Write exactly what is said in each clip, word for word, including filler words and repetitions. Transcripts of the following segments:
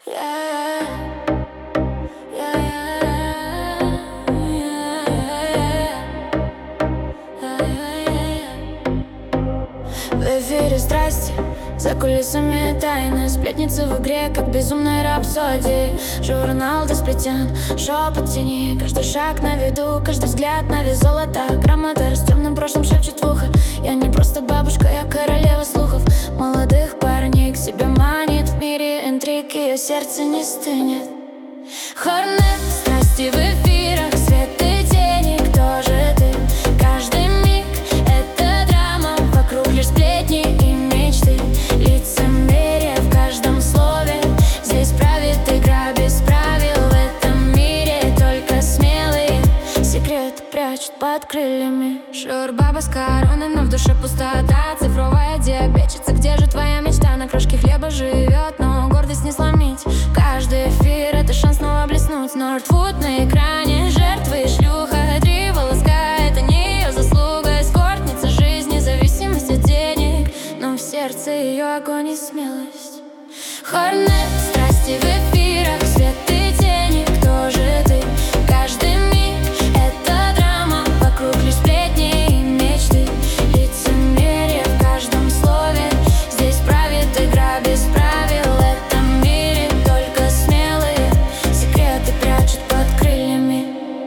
В эфире страсти, за кулисами тайны, сплетницы в игре, как безумной рапсодии. Журнал досплетен, шепот тени, каждый шаг на виду, каждый взгляд на вес золота. Грамота с темным прошлым шепчет в ухо: я не просто бабушка, я королева слухов. Молодых парней к себе манит, в мире интриг ее сердце не стынет. Хорнет, страсти в эфирах, свет и тени, кто же ты? Каждый миг это драма, вокруг лишь сплетни и мечты. Лицемерие в каждом слове, здесь правит игра без правил. В этом мире только смелые секреты прячут под крыльями. Шур-баба с короной, но в душе пустота. Цифровая диабетчица, где же твоя мечта? На крошке хлеба живет, но гордость не сломить. Каждый эфир — это шанс снова блеснуть. Нортвуд на экране, жертвы и шлюха. Три волоска — это не ее заслуга. Эскортница жизни, зависимость от денег, но в сердце ее огонь и смелость. Хорнет, страсти в эфирах, свет и тени, кто же ты? Каждый миг это драма, вокруг лишь сплетни и мечты. Лицемерие в каждом слове, здесь правит игра без правил. В этом мире только смелые секреты прячут под крыльями.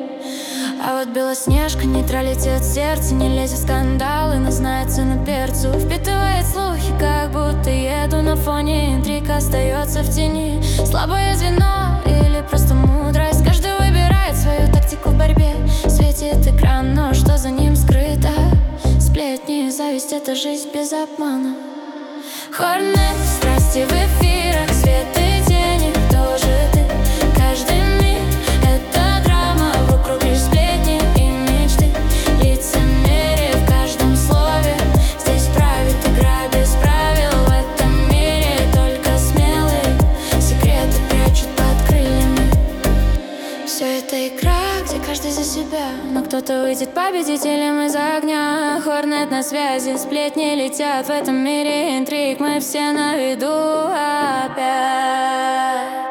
А вот Белоснежка, нейтралитет сердца, не лезет в скандалы, но знает цену перцу. Впитывает слухи, как будто еду на фоне интриг, остается в тени. Слабое звено или просто мудрость, каждый выбирает свою тактику в борьбе. Светит экран, но что за ним скрыто? Сплетни и зависть — это жизнь без обмана. Хорнет, страсти в эфирах, свет и тени, кто же ты? Каждый миг это драма, вокруг лишь сплетни и мечты. Лицемерие в каждом слове, здесь правит игра без правил. В этом мире только смелые секреты прячут под крыльями. Все это игра, где каждый за себя, но кто-то выйдет победителем из огня. Хорнет на связи, сплетни летят. В этом мире интриг мы все на виду опять.